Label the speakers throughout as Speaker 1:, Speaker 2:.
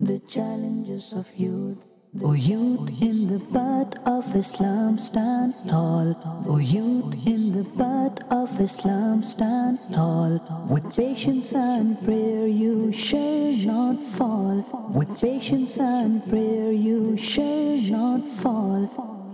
Speaker 1: The challenges of youth. O youth, in the path of Islam stand tall. O youth, in the path of Islam stand tall. With patience and prayer you shall not fall. With patience and prayer you shall not fall.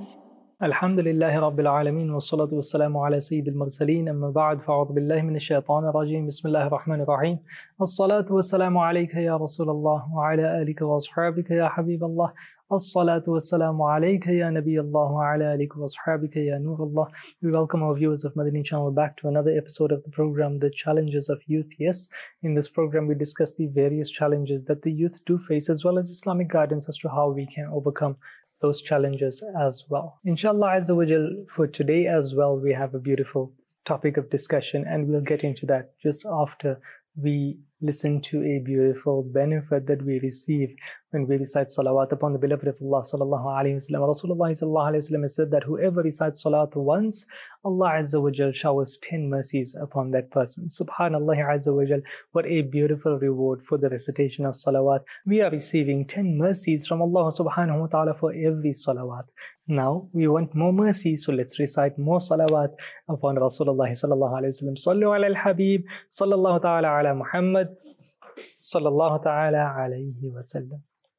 Speaker 2: الحمد لله رب العالمين والصلاة والسلام على سيد المرسلين أما بعد فأعوذ بالله من الشيطان الرجيم بسم الله الرحمن الرحيم الصلاة والسلام عليك يا رسول الله وعلى آلك وأصحابك يا حبيب الله الصلاة والسلام عليك يا نبي الله وعلى آلك وأصحابك يا نور الله. We welcome our viewers of Madani Channel back to another episode of the program The Challenges of Youth. Yes, in this program we discuss the various challenges that the youth do face as well as Islamic guidance as to how we can overcome those challenges as well. Inshallah Azza wa Jal, for today as well, we have a beautiful topic of discussion, and we'll get into that just after we listen to a beautiful benefit that we receive when we recite salawat upon the beloved of Allah sallallahu alayhi wa sallam. Rasulullah sallallahu alayhi wa sallam has said that whoever recites salat once, Allah Azza wa Jal showers 10 mercies upon that person. Subhanallah Azza wa Jal, what a beautiful reward for the recitation of salawat. We are receiving 10 mercies from Allah subhanahu wa ta'ala for every salawat. Now we want more mercy, so let's recite more salawat upon Rasulullah sallallahu alayhi wa sallam. Sallu ala al-Habib sallallahu ta'ala ala Muhammad sallallahu ta'ala alayhi wa sallam.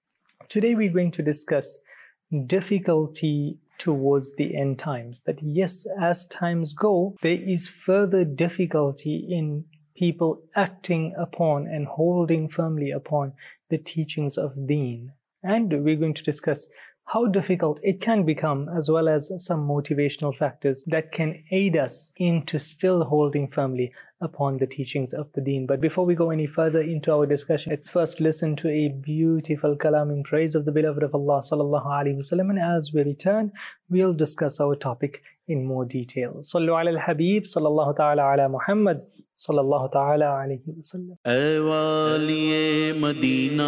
Speaker 2: Today we're going to discuss difficulty towards the end times. That yes, as times go, there is further difficulty in people acting upon and holding firmly upon the teachings of Deen. And we're going to discuss how difficult it can become, as well as some motivational factors that can aid us into still holding firmly upon the teachings of the Deen. But before we go any further into our discussion, let's first listen to a beautiful kalam in praise of the beloved of Allah sallallahu alaihi wasallam, and as we return, we'll discuss our topic in more detail. Sallu ala al-Habib sallallahu ta'ala ala Muhammad sallallahu ta'ala alayhi wa sallam.
Speaker 3: اے والی مدینہ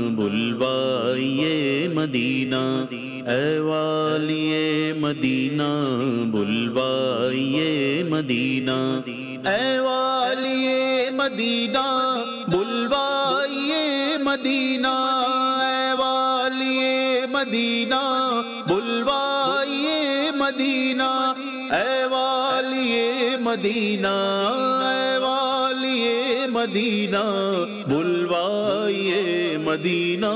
Speaker 3: بلوائیے مدینہ، اے والی مدینہ بلوائیے مدینہ، اے والی مدینہ بلوائیے مدینہ، اے والی مدینہ بلوائیے مدینہ، اے والی مدینہ، اے والی مدینہ بلوائیے مدینہ،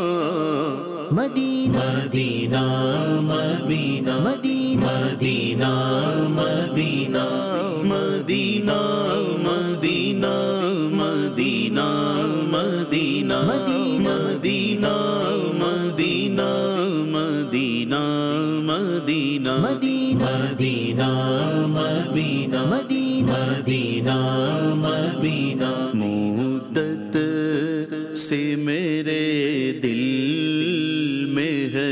Speaker 1: مدینہ
Speaker 3: مدینہ مدینہ مدینہ مدینہ مدینہ مدینہ مدینہ مدینہ مدینہ مدینہ مدینہ مدینہ مدینہ مدینہ مدینہ مدینہ مدت سے میرے دل میں ہے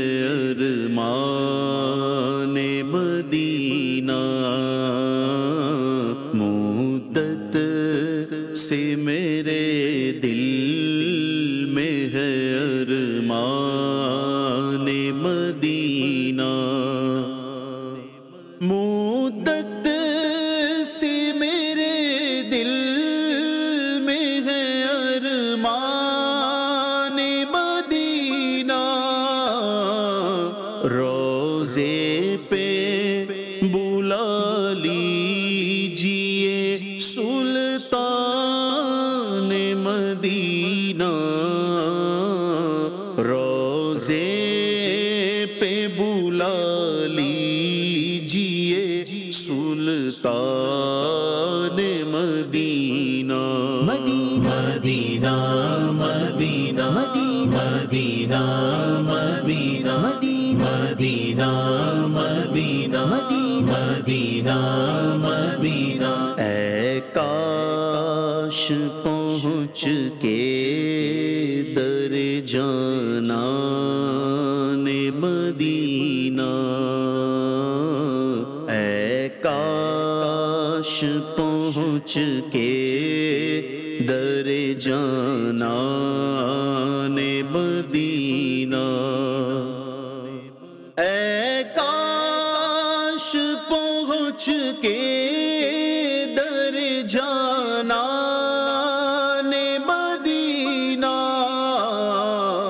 Speaker 3: ارمان مدینہ، مدت سے میرے دل میں ہے ارمان مدینہ، مدت سے میرے دل میں ہے ارمان مدینہ، روزے پہ بلا لیجیے سلطان مدینہ، روزے پہ بلا لیجیے سلطان مدینہ، مدینہ مدینہ مدینہ مدینہ مدینہ مدینہ مدینہ مدینہ، اے کاش پہنچ کے در جانان مدینہ، اے کاش پہنچ کے در جانان مدینہ، اے کاش پہنچ کے در جانان مدینہ،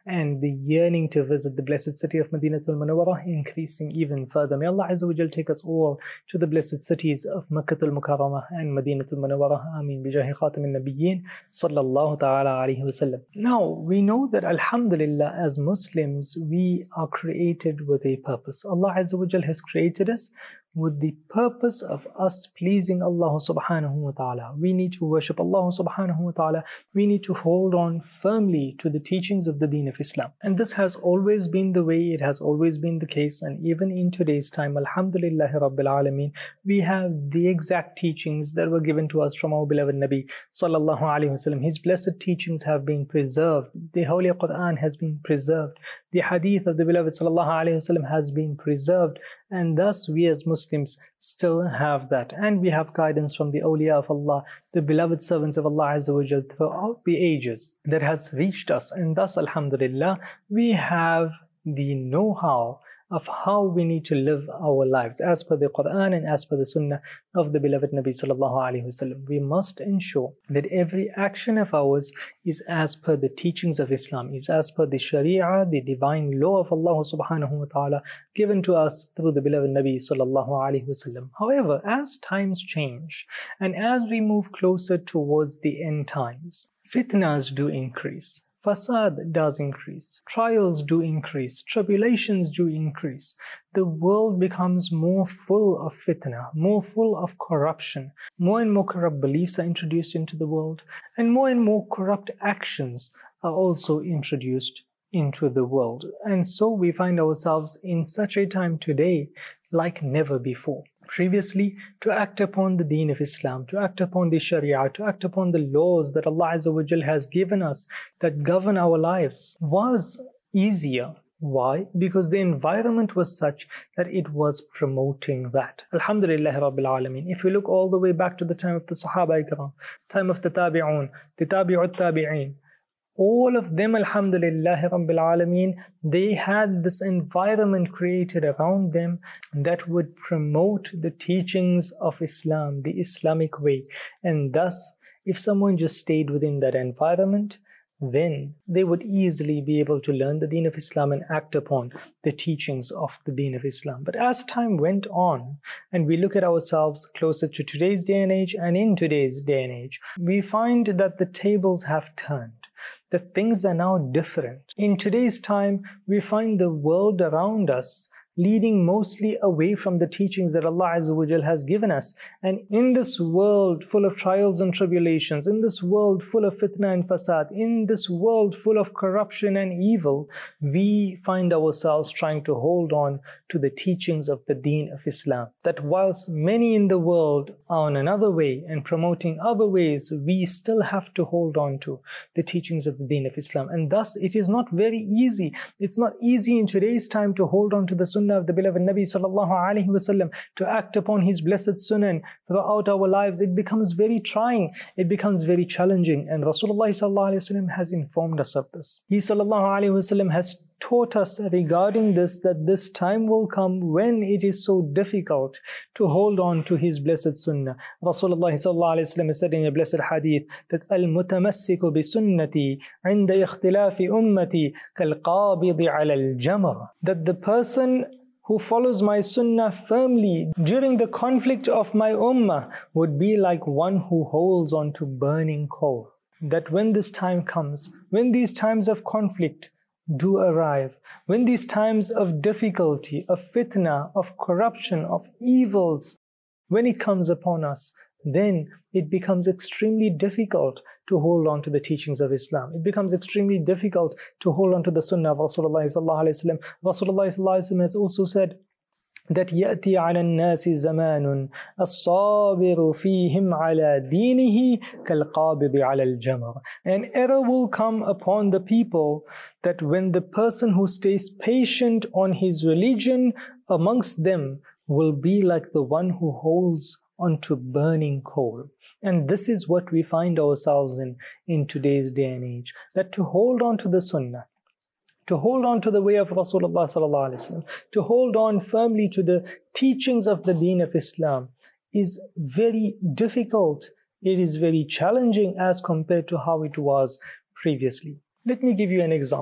Speaker 2: and the yearning to visit the blessed city of Madinatul Munawwarah increasing even further. May Allah Azza wa Jal take us all to the blessed cities of Makkatul Mukarramah and Madinatul Munawwarah. Ameen. Bijahi Khatamin Nabiyyin sallallahu ta'ala alayhi wa sallam. Now, we know that Alhamdulillah, as Muslims, we are created with a purpose. Allah Azza wa Jal has created us with the purpose of us pleasing Allah subhanahu wa ta'ala. We need to worship Allah subhanahu wa ta'ala. We need to hold on firmly to the teachings of the Deen of Islam. And this has always been the way, it has always been the case, and even in today's time, Alhamdulillah Rabbil Alameen, we have the exact teachings that were given to us from our beloved Nabi sallallahu alayhi wasallam. His blessed teachings have been preserved. The Holy Quran has been preserved. The hadith of the beloved sallallahu alayhi wasallam has been preserved. And thus we as Muslims still have that. And we have guidance from the awliya of Allah, the beloved servants of Allah Azza wa Jal throughout the ages that has reached us. And thus, alhamdulillah, we have the know-how of how we need to live our lives as per the Quran and as per the Sunnah of the beloved Nabi sallallahu alaihi wasallam. We must ensure that every action of ours is as per the teachings of Islam, is as per the Sharia, the divine law of Allah subhanahu wa ta'ala given to us through the beloved Nabi sallallahu alaihi wasallam. However, as times change and as we move closer towards the end times, fitnas do increase. Fasad does increase, trials do increase, tribulations do increase. The world becomes more full of fitna, more full of corruption. More and more corrupt beliefs are introduced into the world, and more corrupt actions are also introduced into the world. And so we find ourselves in such a time today like never before. Previously, to act upon the Deen of Islam, to act upon the Sharia, to act upon the laws that Allah Azza wa Jal has given us that govern our lives was easier. Why? Because the environment was such that it was promoting that. Alhamdulillah Rabbil Alameen. If we look all the way back to the time of the Sahaba Ikram, time of the Tabi'un, the Tabi'ut Tabi'in, all of them, alhamdulillah Rabbil Alameen, they had this environment created around them that would promote the teachings of Islam, the Islamic way. And thus, if someone just stayed within that environment, then they would easily be able to learn the Deen of Islam and act upon the teachings of the Deen of Islam. But as time went on, and we look at ourselves closer to today's day and age, and in today's day and age, we find that the tables have turned. That things are now different. In today's time, we find the world around us leading mostly away from the teachings that Allah Azza wa Jal has given us. And in this world full of trials and tribulations, in this world full of fitna and fasad, in this world full of corruption and evil, we find ourselves trying to hold on to the teachings of the Deen of Islam. That whilst many in the world are on another way and promoting other ways, we still have to hold on to the teachings of the Deen of Islam. And thus it is not very easy. It's not easy in today's time to hold on to the Sunnah of the beloved Nabi sallallahu alaihi wasallam, to act upon his blessed Sunnah throughout our lives. It becomes very trying, it becomes very challenging, and Rasulullah sallallahu alaihi wasallam has informed us of this. He sallallahu alaihi wasallam has taught us regarding this, that this time will come when it is so difficult to hold on to his blessed Sunnah. Rasulullah sallallahu alaihi wasallam said in a blessed hadith that al-mutamassiku bi sunnati inda ikhtilafi ummati kal-qabidi ala al-jamr, that the person who follows my Sunnah firmly during the conflict of my Ummah would be like one who holds on to burning coal. That when this time comes, when these times of conflict do arrive, when these times of difficulty, of fitna, of corruption, of evils, when it comes upon us, then it becomes extremely difficult to hold on to the teachings of Islam. It becomes extremely difficult to hold on to the Sunnah of Rasulullah sallallahu alaihi wasallam. Rasulullah sallallahu alaihi wasallam has also said that يَأْتِي عَلَى النَّاسِ زَمَانٌ الصَّابِرُ فِيهِمْ عَلَى دِينِهِ كَالْقَابِضِ عَلَى الْجَمْرِ. An error will come upon the people that when the person who stays patient on his religion amongst them will be like the one who holds onto burning coal. And this is what we find ourselves in today's day and age. That to hold on to the Sunnah, to hold on to the way of Rasulullah sallallahu alaihi wasallam, to hold on firmly to the teachings of the Deen of Islam is very difficult. It is very challenging as compared to how it was previously. Let me give you an example.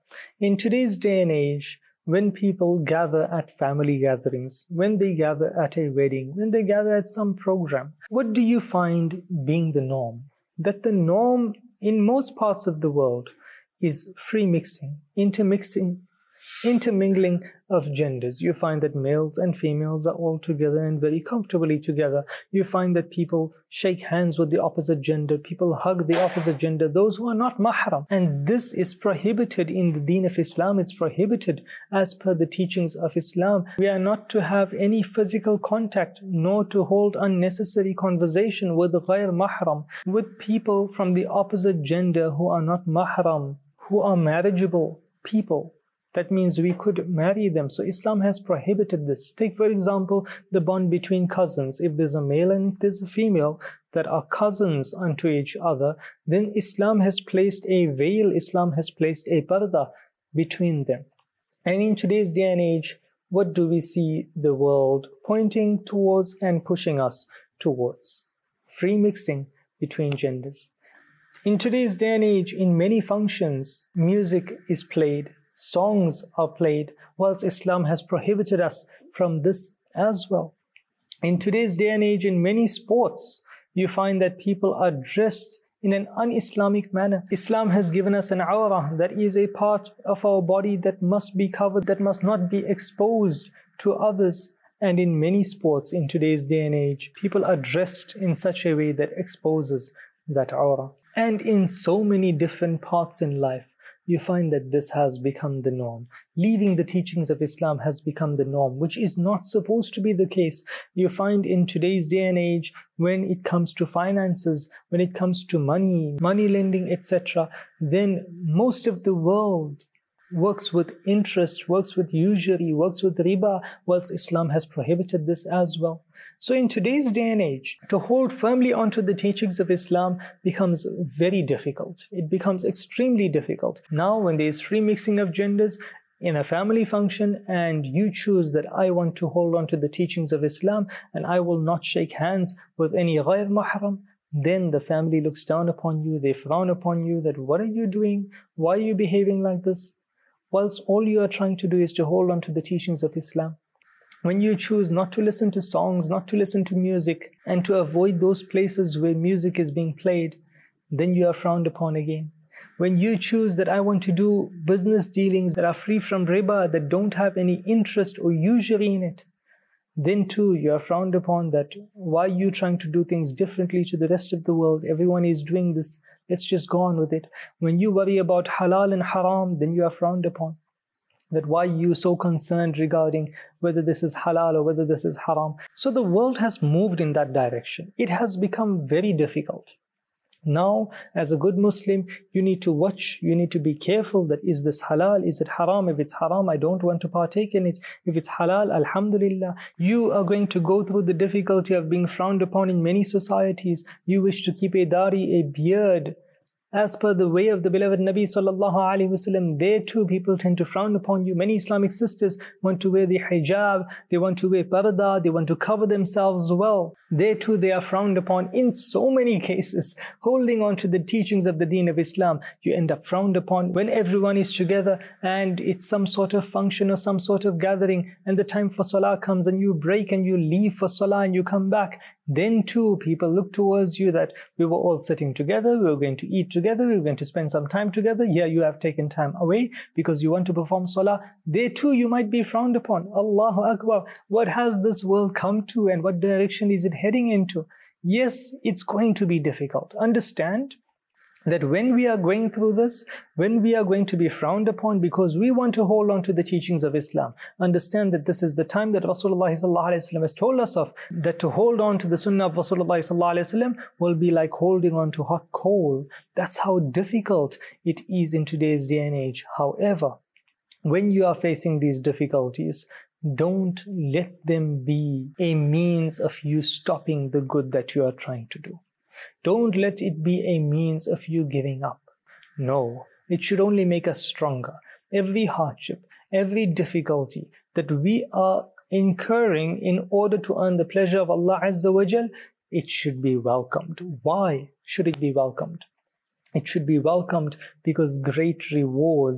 Speaker 2: In today's day and age, when people gather at family gatherings, when they gather at a wedding, when they gather at some program, what do you find being the norm? That the norm in most parts of the world is free mixing, intermingling of genders. You find that males and females are all together and very comfortably together. You find that people shake hands with the opposite gender, people hug the opposite gender, those who are not mahram. And this is prohibited in the deen of Islam. It's prohibited as per the teachings of Islam. We are not to have any physical contact, nor to hold unnecessary conversation with ghair mahram, with people from the opposite gender who are not mahram, who are marriageable people. That means we could marry them. So Islam has prohibited this. Take, for example, the bond between cousins. If there's a male and if there's a female that are cousins unto each other, then Islam has placed a veil, Islam has placed a parda between them. And in today's day and age, what do we see the world pointing towards and pushing us towards? Free mixing between genders. In today's day and age, in many functions, music is played, songs are played, whilst Islam has prohibited us from this as well. In today's day and age, in many sports, you find that people are dressed in an un-Islamic manner. Islam has given us an awrah, that is a part of our body that must be covered, that must not be exposed to others. And in many sports in today's day and age, people are dressed in such a way that exposes that awrah. And in so many different parts in life, you find that this has become the norm. Leaving the teachings of Islam has become the norm, which is not supposed to be the case. You find in today's day and age, when it comes to finances, when it comes to money lending, etc., then most of the world works with interest, works with usury, works with riba, whilst Islam has prohibited this as well. So in today's day and age, to hold firmly onto the teachings of Islam becomes very difficult. It becomes extremely difficult. Now when there is free mixing of genders in a family function and you choose that I want to hold on to the teachings of Islam and I will not shake hands with any ghair mahram, then the family looks down upon you, they frown upon you, that what are you doing? Why are you behaving like this? Whilst all you are trying to do is to hold on to the teachings of Islam. When you choose not to listen to songs, not to listen to music, and to avoid those places where music is being played, then you are frowned upon again. When you choose that I want to do business dealings that are free from riba, that don't have any interest or usury in it, then too you are frowned upon, that why are you trying to do things differently to the rest of the world? Everyone is doing this. Let's just go on with it. When you worry about halal and haram, then you are frowned upon. That why are you so concerned regarding whether this is halal or whether this is haram? So the world has moved in that direction. It has become very difficult. Now, as a good Muslim, you need to watch, you need to be careful that is this halal, is it haram? If it's haram, I don't want to partake in it. If it's halal, alhamdulillah. You are going to go through the difficulty of being frowned upon in many societies. You wish to keep a dari, a beard, as per the way of the beloved Nabi sallallahu alaihi wasallam. There too people tend to frown upon you. Many Islamic sisters want to wear the hijab, they want to wear parda, they want to cover themselves well. There too they are frowned upon. In so many cases, holding on to the teachings of the deen of Islam, you end up frowned upon. When everyone is together and it's some sort of function or some sort of gathering and the time for salah comes and you break and you leave for salah and you come back, then too people look towards you that we were all sitting together, we were going to eat together, we were going to spend some time together. Here you have taken time away because you want to perform salah. There too you might be frowned upon. Allahu Akbar. What has this world come to and what direction is it heading into? Yes, it's going to be difficult. Understand that when we are going through this, when we are going to be frowned upon because we want to hold on to the teachings of Islam, understand that this is the time that Rasulullah ﷺ has told us of, that to hold on to the sunnah of Rasulullah ﷺ will be like holding on to hot coal. That's how difficult it is in today's day and age. However, when you are facing these difficulties, don't let them be a means of you stopping the good that you are trying to do. Don't let it be a means of you giving up. No, it should only make us stronger. Every hardship, every difficulty that we are incurring in order to earn the pleasure of Allah Azza wa Jal, it should be welcomed. Why should it be welcomed? It should be welcomed because great rewards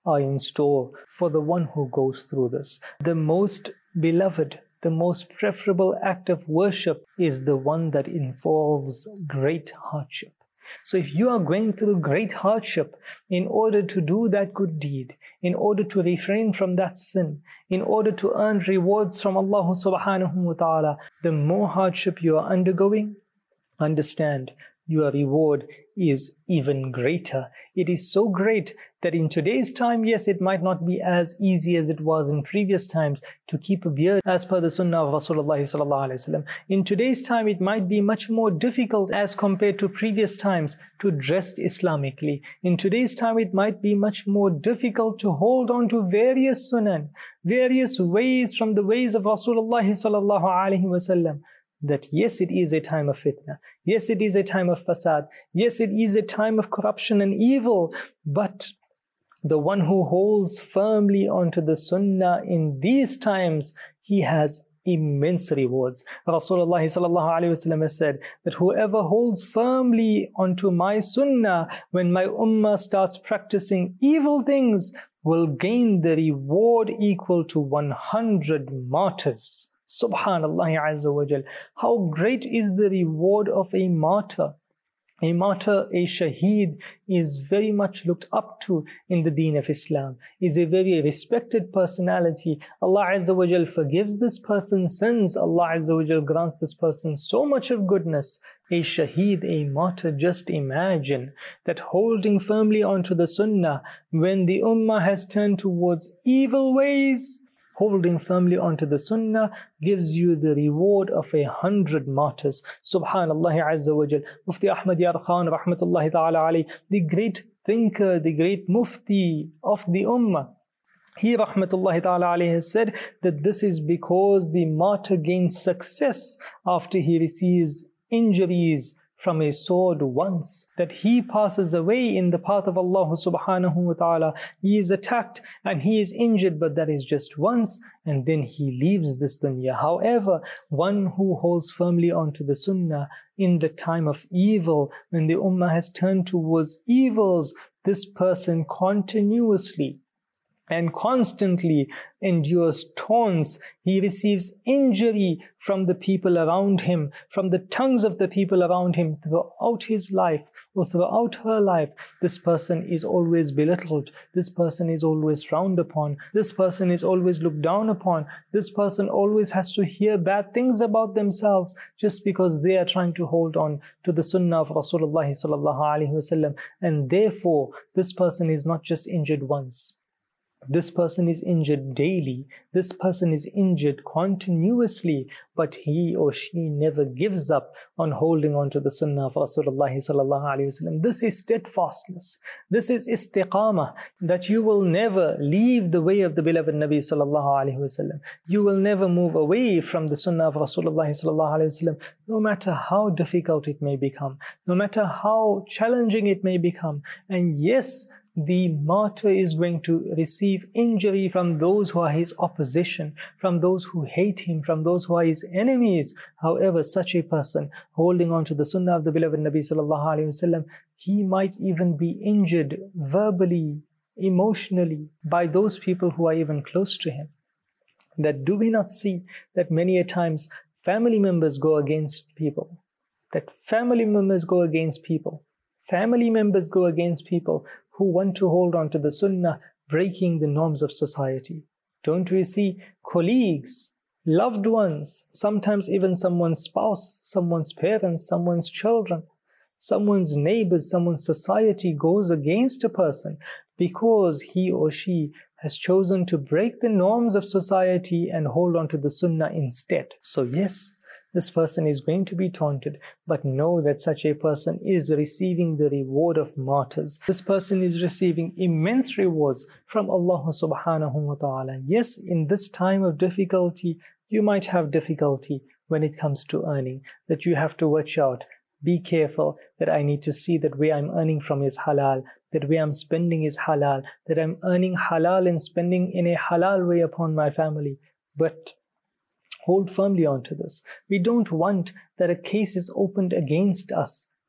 Speaker 2: are in store for the one who goes through this. The most beloved, the most preferable act of worship is the one that involves great hardship. So if you are going through great hardship in order to do that good deed, in order to refrain from that sin, in order to earn rewards from Allah subhanahu wa ta'ala, the more hardship you are undergoing, understand your reward is even greater. It is so great that in today's time, yes, it might not be as easy as it was in previous times to keep a beard as per the sunnah of Rasulullah sallallahu alaihi wasallam. In today's time, it might be much more difficult as compared to previous times to dress Islamically. In today's time, it might be much more difficult to hold on to various sunnah, various ways from the ways of Rasulullah sallallahu alaihi wasallam. That yes, it is a time of fitna. Yes, it is a time of fasad. Yes, it is a time of corruption and evil. But the one who holds firmly onto the sunnah in these times, he has immense rewards. Rasulullah sallallahu alaihi wasallam has said that whoever holds firmly onto my sunnah when my ummah starts practicing evil things will gain the reward equal to 100 martyrs. Subhanallah Azza wa Jal. How great is the reward of a martyr? A martyr, a shaheed, is very much looked up to in the deen of Islam, is a very respected personality. Allah Azza wa Jal forgives this person's sins. Allah Azza wa Jal grants this person so much of goodness. A shaheed, a martyr, just imagine that holding firmly onto the sunnah when the ummah has turned towards evil ways, holding firmly onto the sunnah gives you the reward of 100 martyrs. Subhanallah Azza wa Jal. Mufti Ahmad Yar Khan rahmatullahi ta'ala alayhi, the great thinker, the great mufti of the ummah, he rahmatullahi ta'ala alayhi has said that this is because the martyr gains success after he receives injuries from a sword once, that he passes away in the path of Allah subhanahu wa ta'ala. He is attacked and he is injured, but that is just once, and then he leaves this dunya. However, one who holds firmly onto the sunnah in the time of evil, when the ummah has turned towards evils, this person continuously and constantly endures taunts. He receives injury from the people around him, from the tongues of the people around him throughout his life or throughout her life. This person is always belittled. This person is always frowned upon. This person is always looked down upon. This person always has to hear bad things about themselves just because they are trying to hold on to the sunnah of Rasulullah sallallahu alaihi wasallam. And therefore, this person is not just injured once. This person is injured daily. This person is injured continuously, but he or she never gives up on holding on to the sunnah of Rasulullah sallallahu alaihi wasallam. This is steadfastness. This is istiqamah, that you will never leave the way of the beloved Nabi sallallahu alaihi wasallam. You will never move away from the sunnah of Rasulullah sallallahu alaihi wasallam, no matter how difficult it may become, no matter how challenging it may become. And yes, the martyr is going to receive injury from those who are his opposition, from those who hate him, from those who are his enemies. However, such a person holding on to the sunnah of the beloved Nabi sallallahu alaihi wasallam, he might even be injured verbally, emotionally by those people who are even close to him. That do we not see that many a times family members go against people? That family members go against people. Family members go against people who want to hold on to the sunnah, breaking the norms of society. Don't we see colleagues, loved ones, sometimes even someone's spouse, someone's parents, someone's children, someone's neighbors, someone's society goes against a person because he or she has chosen to break the norms of society and hold on to the sunnah instead. So yes, this person is going to be taunted, but know that such a person is receiving the reward of martyrs. This person is receiving immense rewards from Allah subhanahu wa ta'ala. Yes, in this time of difficulty, you might have difficulty when it comes to earning, that you have to watch out. Be careful that I need to see that where I'm earning from is halal, that where I'm spending is halal, that I'm earning halal and spending in a halal way upon my family. But hold firmly on to this. We don't want that a case is opened against us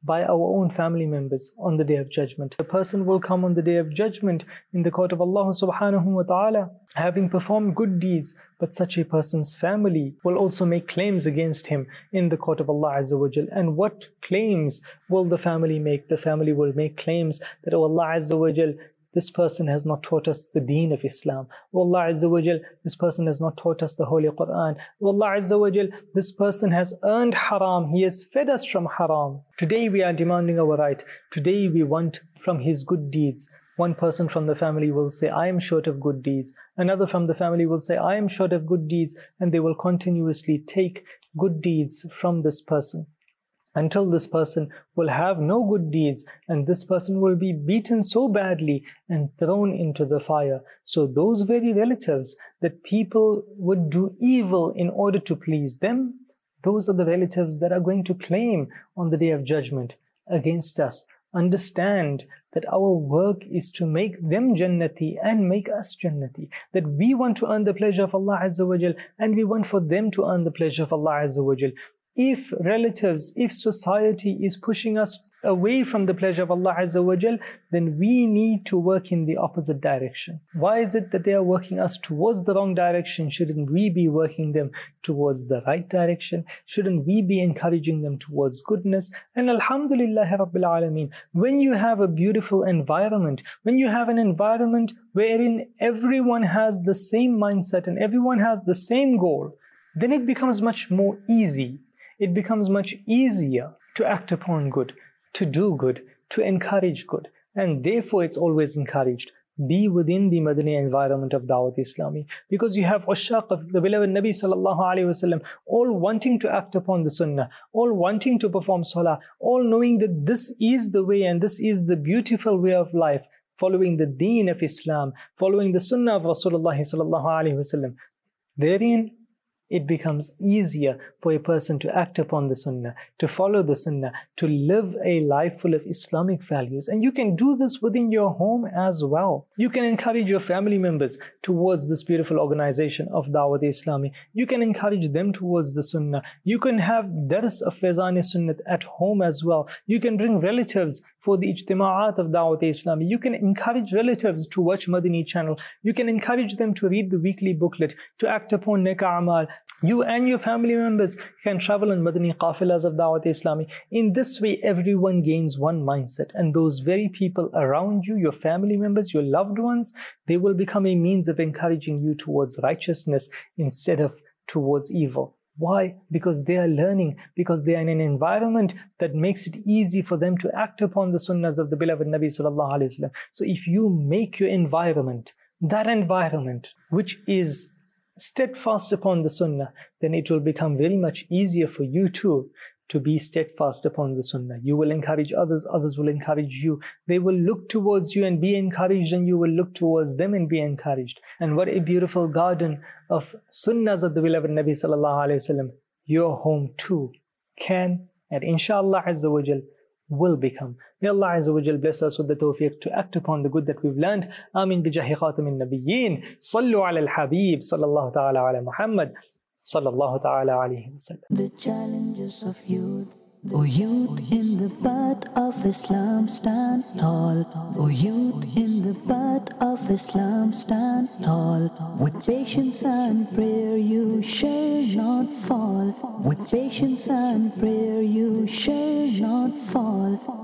Speaker 2: by our own family members on the Day of Judgment. A person will come on the Day of Judgment in the court of Allah subhanahu wa ta'ala having performed good deeds, but such a person's family will also make claims against him in the court of Allah Azza wa Jal. And what claims will the family make? The family will make claims that, oh Allah Azza wa Jal, this person has not taught us the deen of Islam. Oh Allah Azza wa Jal, this person has not taught us the Holy Quran. Oh Allah Azza wa Jal, this person has earned haram. He has fed us from haram. Today we are demanding our right. Today we want from his good deeds. One person from the family will say, I am short of good deeds. Another from the family will say, I am short of good deeds. And they will continuously take good deeds from this person, until this person will have no good deeds, and this person will be beaten so badly and thrown into the fire. So those very relatives that people would do evil in order to please them, those are the relatives that are going to claim on the Day of Judgment against us. Understand that our work is to make them Jannati and make us Jannati. That we want to earn the pleasure of Allah Azza wa Jal, and we want for them to earn the pleasure of Allah Azza wa Jal. If relatives, if society is pushing us away from the pleasure of Allah Azza wa Jal, then we need to work in the opposite direction. Why is it that they are working us towards the wrong direction? Shouldn't we be working them towards the right direction? Shouldn't we be encouraging them towards goodness? And Alhamdulillah Rabbil Alameen, when you have a beautiful environment, when you have an environment wherein everyone has the same mindset and everyone has the same goal, then it becomes much more easy. It becomes much easier to act upon good, to do good, to encourage good. And therefore it's always encouraged. Be within the Madani environment of Dawat Islami. Because you have Ushaq of the beloved Nabi sallallahu alayhi wasallam, all wanting to act upon the Sunnah, all wanting to perform Salah, all knowing that this is the way and this is the beautiful way of life, following the deen of Islam, following the Sunnah of Rasulullah sallallahu alayhi wasallam. Therein, it becomes easier for a person to act upon the Sunnah, to follow the Sunnah, to live a life full of Islamic values. And you can do this within your home as well. You can encourage your family members towards this beautiful organization of Dawat Islami. You can encourage them towards the Sunnah. You can have dars of Faizan Sunnat at home as well. You can bring relatives for the ijtima'at of Dawat Islami. You can encourage relatives to watch Madani channel. You can encourage them to read the weekly booklet, to act upon Neka Amal. You and your family members can travel in Madani qafilas of Dawat Islami. In this way, everyone gains one mindset, and those very people around you, your family members, your loved ones, they will become a means of encouraging you towards righteousness instead of towards evil. Why? Because they are learning, because they are in an environment that makes it easy for them to act upon the sunnahs of the beloved Nabi sallallahu alaihi wasallam. So if you make your environment, that environment which is steadfast upon the Sunnah, then it will become very much easier for you too to be steadfast upon the Sunnah. You will encourage others, others will encourage you. They will look towards you and be encouraged, and you will look towards them and be encouraged. And what a beautiful garden of Sunnahs of the beloved Nabi sallallahu alaihi wasallam your home too can, and inshallah Azza wa Jal, will become. May Allah Azza wa Jal bless us with the tawfiq to act upon the good that we've learned. Ameen bi jahi khatamin nabiyyin. Sallu ala al-habib. Sallallahu ta'ala ala Muhammad. Sallallahu ta'ala alayhi wa sallam.
Speaker 1: The challenges of youth. O youth in the path of Islam, stand tall. O youth in the path of Islam, stand tall. With patience and prayer you shall not fall. With patience and prayer you shall not fall.